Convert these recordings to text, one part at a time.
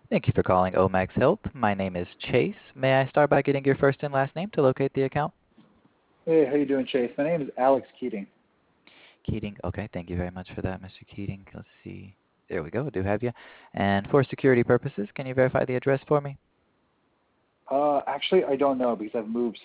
Thank you for calling Omax Health. My name is Chase. May I start by getting your first and last name to locate the account? Hey, how you doing, Chase? My name is Alex Keating. Keating. Okay, thank you very much for that, Mr. Keating. Let's see. There we go. I do have you. And for security purposes, can you verify the address for me? Actually, I don't know because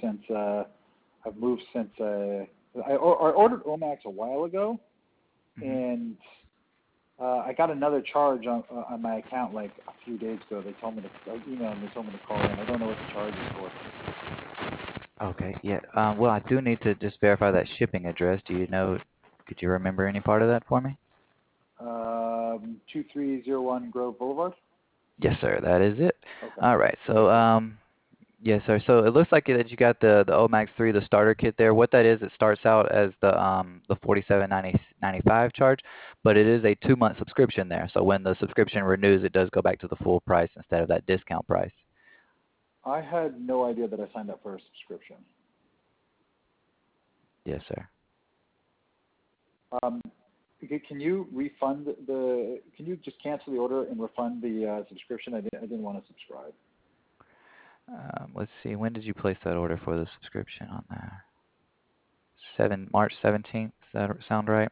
I ordered Omax a while ago, Hmm. and I got another charge on my account like a few days ago. They told me to email and they told me to call in. I don't know what the charge is Okay, yeah. Well, I do need to just verify that shipping address. Do you know, could you remember any part of that for me? for. 2301 Grove Boulevard. Yes, sir. That is it. Okay. All right. So, Perfect. yes, sir. So it looks like that you got the Omax 3, the starter kit there. What that is, it starts out as the 47.95 charge, but it is a 2-month subscription there. So when the subscription renews, it does go back to the full price instead of that discount price. I had no idea that I signed up for a subscription. Yes, sir. Um, can you refund the? Can you just cancel the order and refund the subscription? I didn't want to subscribe. Let's see. When did you place that order for the subscription on there? March 17th. Does that sound right?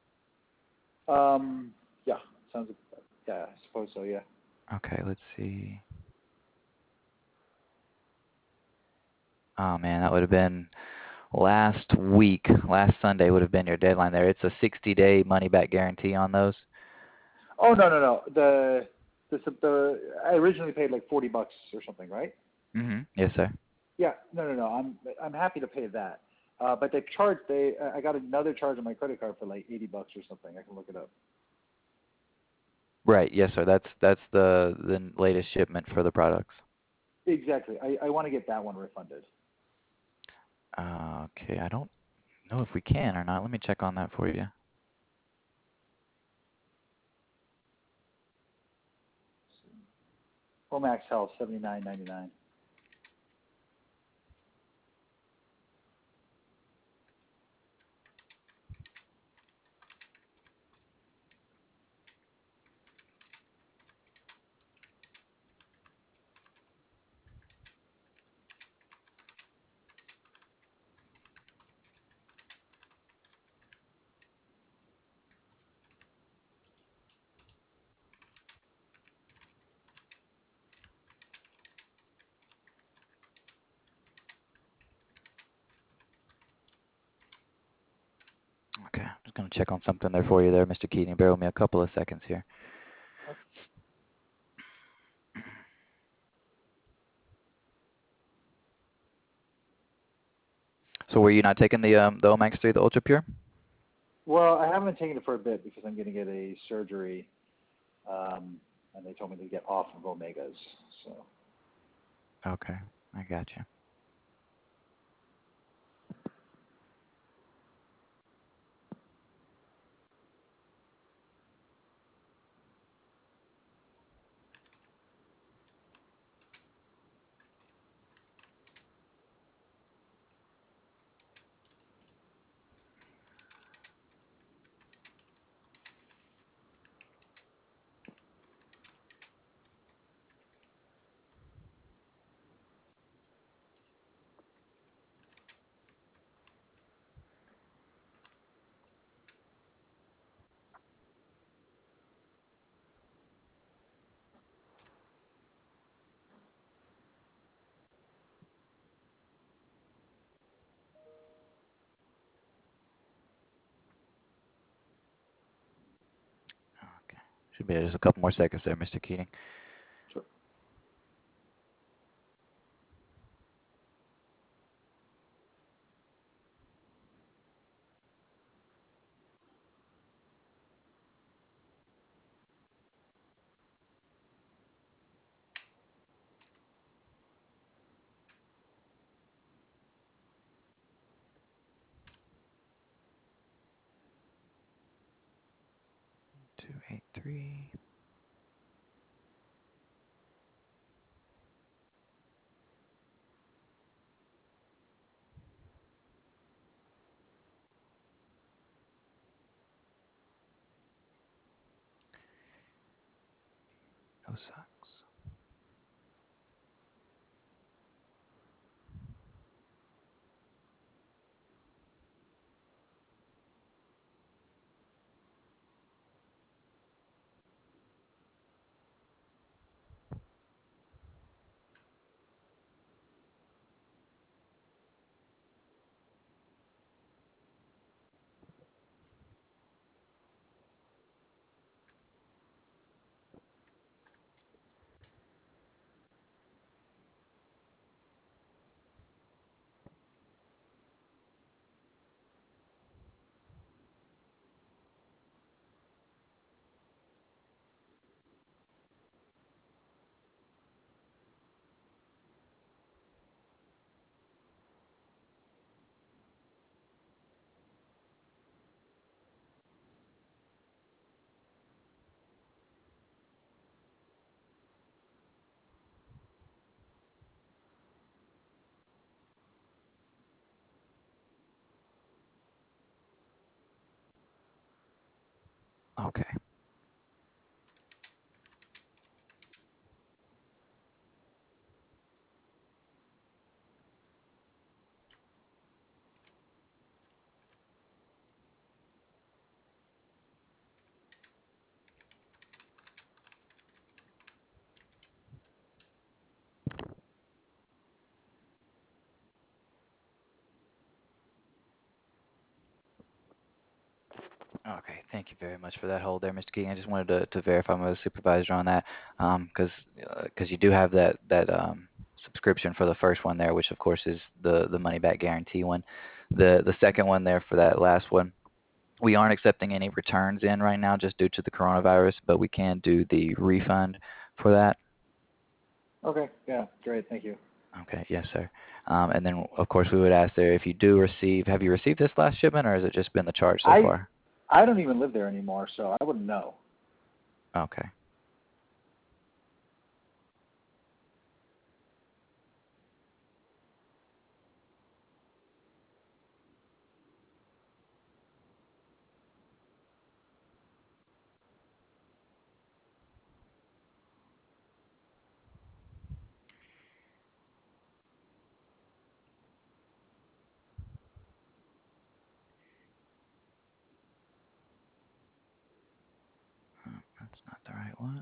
Yeah, sounds. Yeah, I suppose so. Yeah. Okay, let's see. Oh man, that would have been last week. Last Sunday would have been your deadline there. It's a 60-day money back guarantee on those. Oh no. The I originally paid like $40 or something, right? Mm-hmm. Yes, sir. Yeah. No. I'm happy to pay that. But I got another charge on my credit card for like $80 or something. I can look it up. Right. Yes, sir. That's the latest shipment for the products. Exactly. I want to get that one refunded. Okay. I don't know if we can or not. Let me check on that for you. Omax Health 79.99. Okay. I'm just gonna check on something there for you there, Mr. Keating. Bear with me a couple of seconds here. So were you not taking the Omax 3, the Ultra Pure? Well, I haven't taken it for a bit because I'm going to get a surgery, and they told me to get off of Omegas. So Okay. I got you. Okay. Should be just a couple more seconds there, Mr. Keating. sure. 283. No sucks. Okay. Okay, thank you very much for that hold there, Mr. Keating. I just wanted to verify my supervisor on that, because you do have that subscription for the first one there, which of course is the money back guarantee one. The second one there for that last one, we aren't accepting any returns in right now just due to the coronavirus, but we can do the refund for that. Okay, yeah, great, thank you. Okay, yes, sir. And then of course we would ask there if you do receive, have you received this last shipment or has it just been the charge so I far? I don't even live there anymore, so I wouldn't know. Okay. That's not the right one.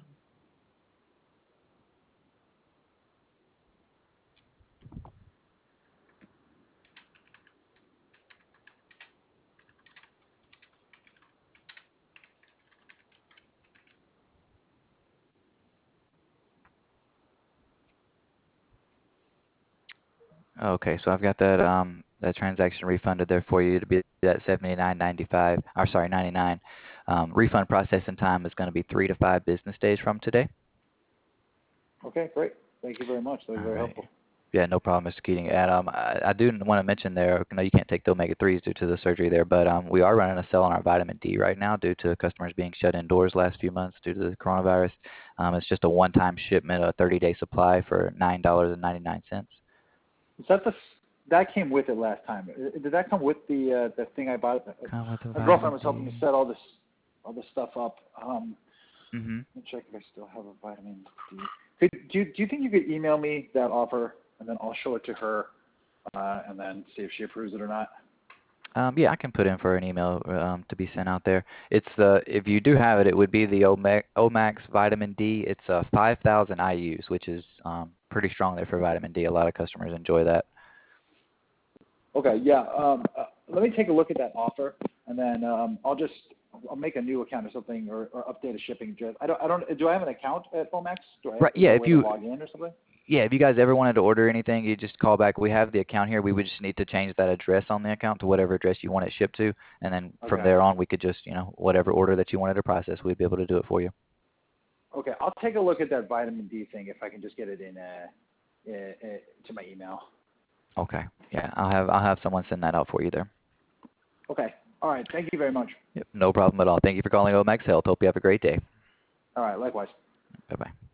Okay, so I've got that transaction refunded there for you to be at 79.95, or sorry, 99. Refund processing time is going to be 3 to 5 business days from today. Okay, great. Thank you very much. That was All very right. helpful. Yeah, no problem, Mr. Keating. And I do want to mention there, I know you can't take the omega-3s due to the surgery there, but we are running a sale on our vitamin D right now due to customers being shut indoors last few months due to the coronavirus. It's just a one-time shipment, a 30-day supply for $9.99. Is that that came with it last time? Did that come with the thing I bought? Come with a My girlfriend vitamin was helping me D. set all this stuff up. Mm-hmm. Let me check if I still have a vitamin D. Do you think you could email me that offer and then I'll show it to her and then see if she approves it or not? Yeah, I can put in for an email to be sent out there. If you do have it, it would be the Omax Vitamin D. It's 5,000 IUs, which is pretty strong there for vitamin D. A lot of customers enjoy that. Okay, yeah. Let me take a look at that offer, and then I'll make a new account or something, or update a shipping address. I don't. Do I have an account at Fomax? Right. Is there a way to log in or something? Yeah, if you guys ever wanted to order anything, you just call back. We have the account here. We would just need to change that address on the account to whatever address you want it shipped to, and then from Okay. there on, we could just, whatever order that you wanted to process, we'd be able to do it for you. Okay, I'll take a look at that vitamin D thing if I can just get it in to my email. Okay. Yeah, I'll have someone send that out for you there. Okay. All right. Thank you very much. Yep, no problem at all. Thank you for calling Omax Health. Hope you have a great day. All right. Likewise. Bye bye.